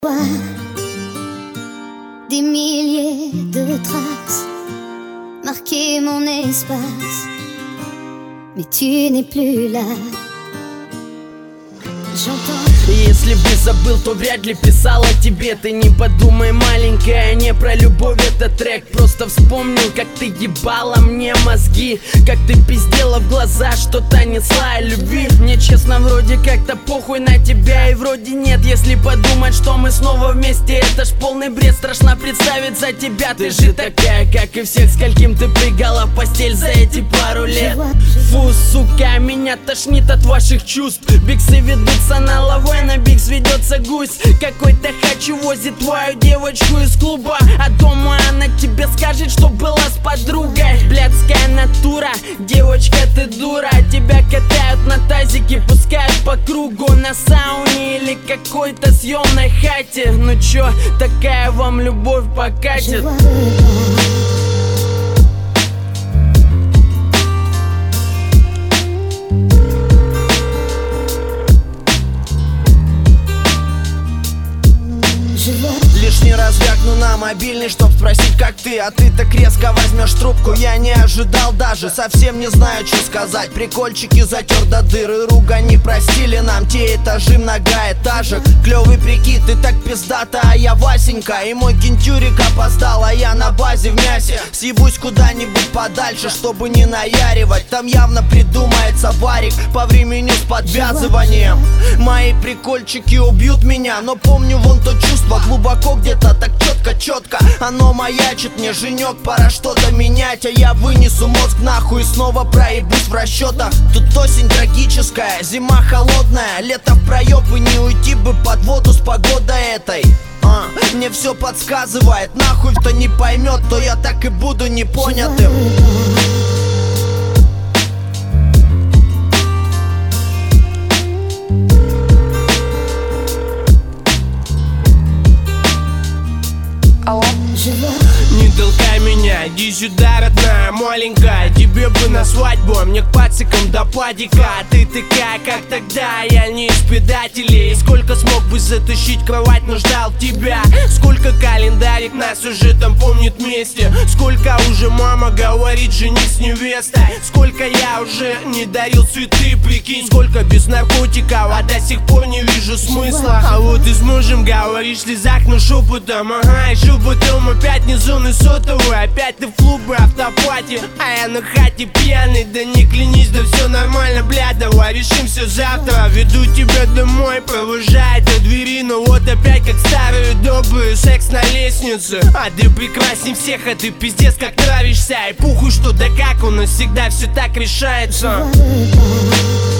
Des milliers de traces marquer mon espace, mais tu n'es plus là. Если бы забыл, то вряд ли писала тебе. Ты не подумай, маленькая, не про любовь этот трек. Просто вспомнил, как ты ебала мне мозги, как ты пиздела в глаза, что-то несла о любви. Мне честно вроде как-то похуй на тебя и вроде нет. Если подумать, что мы снова вместе, это ж полный бред. Страшно представить за тебя. Ты же такая, как и всех, с каким ты прыгала в постель за эти пару лет. Фу, сука, меня тошнит от ваших чувств. Биксы ведутся на лавой, на бикс ведется гусь. Какой-то хочу возит твою девочку из клуба, а дома она тебе скажет, что была с подругой. Блядская натура, девочка ты дура. Тебя катают на тазике, пускают по кругу на сауне или какой-то съемной хате. Ну чё, такая вам любовь покатит? Лишний раз вякну на мобильный, чтоб спросить, как ты. А ты так резко возьмешь трубку, я не ожидал даже. Совсем не знаю, что сказать. Прикольчики затер до дыры, ругани простили нам те этажи многоэтажек. Клёвый прикид, ты так пиздата, а я Васенька. И мой кентюрик опоздал, а я на базе в мясе. Съебусь куда-нибудь подальше, чтобы не наяривать. Там явно придумается варик по времени с подвязыванием. Мои прикольчики убьют меня, но помню вон то чувство глубоко где-то, так четко оно маячит мне. Женек, пора что-то менять, а я вынесу мозг нахуй и снова проебусь в расчетах. Тут осень трагическая, зима холодная, лето в проеб и не уйти бы под воду с погодой этой. Мне все подсказывает, нахуй кто не поймет, то я так и буду непонятым. Не толкай меня, иди сюда, родная, маленькая. Тебе бы на свадьбу, а мне к пацикам до падика. А ты такая, как тогда, я не из предателей. Сколько смог бы затащить кровать, но ждал тебя. Сколько календарик нас уже там помнит вместе. Сколько уже мама говорит, женись с невестой. Сколько я уже не дарил цветы, прикинь. Сколько без наркотиков, а до сих пор не вижу смысла. А вот и с мужем говоришь в слезах, но шепотом. Ага, и шепотом опять не зоны сотовой. Опять ты в клубе, автопати, а я на хате пьяный. Да не клянись, да все нормально, бля, давай решимся завтра. Веду тебя домой, провожаю до двери. Но вот опять как старые добрые, секс на лестнице. А ты прекрасней всех, а ты пиздец как нравишься. И пухуй что да как, у нас всегда все так решается.